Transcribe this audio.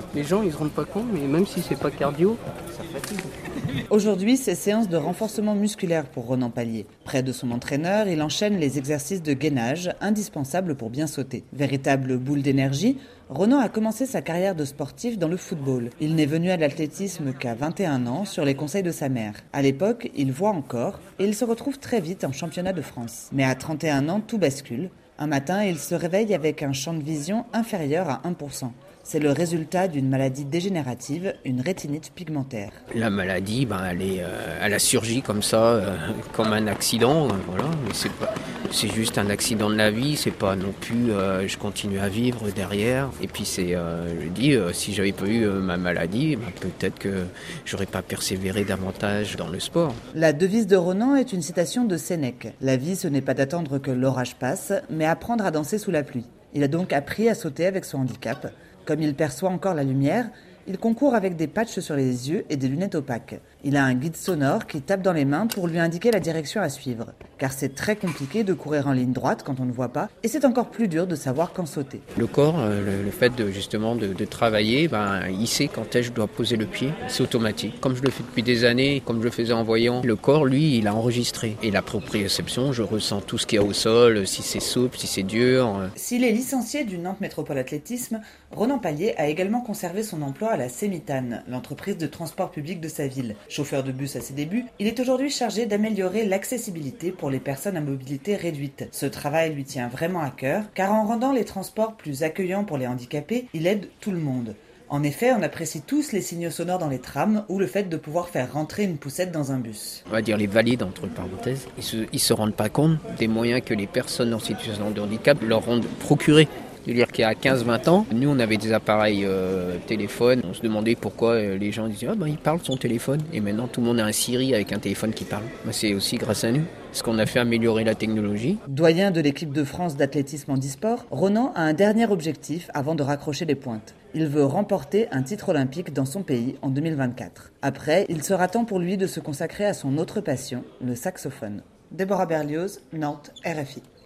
Les gens, ils se rendent pas compte, mais même si c'est pas cardio, ça fatigue. Aujourd'hui, c'est séance de renforcement musculaire pour Ronan Pallier. Près de son entraîneur, il enchaîne les exercices de gainage, indispensables pour bien sauter. Véritable boule d'énergie, Ronan a commencé sa carrière de sportif dans le football. Il n'est venu à l'athlétisme qu'à 21 ans, sur les conseils de sa mère. À l'époque, il voit encore et il se retrouve très vite en championnat de France. Mais à 31 ans, tout bascule. Un matin, il se réveille avec un champ de vision inférieur à 1%. C'est le résultat d'une maladie dégénérative, une rétinite pigmentaire. La maladie, elle a surgi comme ça, comme un accident, voilà. Mais c'est juste un accident de la vie. C'est pas non plus, je continue à vivre derrière. Et puis je dis, si j'avais pas eu ma maladie, peut-être que j'aurais pas persévéré davantage dans le sport. La devise de Ronan est une citation de Sénèque. La vie, ce n'est pas d'attendre que l'orage passe, mais apprendre à danser sous la pluie. Il a donc appris à sauter avec son handicap. Comme il perçoit encore la lumière, il concourt avec des patchs sur les yeux et des lunettes opaques. Il a un guide sonore qui tape dans les mains pour lui indiquer la direction à suivre. Car c'est très compliqué de courir en ligne droite quand on ne voit pas, et c'est encore plus dur de savoir quand sauter. Le corps, le fait de travailler, il sait quand est-ce que je dois poser le pied. C'est automatique. Comme je le fais depuis des années, comme je le faisais en voyant, le corps, lui, il a enregistré. Et la proprioception, je ressens tout ce qu'il y a au sol, si c'est souple, si c'est dur. S'il est licencié du Nantes Métropole Athlétisme, Ronan Pallier a également conservé son emploi à la Sémitane, l'entreprise de transport public de sa ville. Chauffeur de bus à ses débuts, il est aujourd'hui chargé d'améliorer l'accessibilité pour les personnes à mobilité réduite. Ce travail lui tient vraiment à cœur, car en rendant les transports plus accueillants pour les handicapés, il aide tout le monde. En effet, on apprécie tous les signaux sonores dans les trams ou le fait de pouvoir faire rentrer une poussette dans un bus. On va dire les valides, entre parenthèses, ils se rendent pas compte des moyens que les personnes en situation de handicap leur ont procurés. C'est-à-dire qu'il y a 15-20 ans, nous on avait des appareils téléphone, on se demandait pourquoi les gens disaient il parle de son téléphone, et maintenant tout le monde a un Siri avec un téléphone qui parle. C'est aussi grâce à nous, parce qu'on a fait améliorer la technologie. Doyen de l'équipe de France d'athlétisme handisport, Ronan a un dernier objectif avant de raccrocher les pointes. Il veut remporter un titre olympique dans son pays en 2024. Après, il sera temps pour lui de se consacrer à son autre passion, le saxophone. Déborah Berlioz, Nantes, RFI.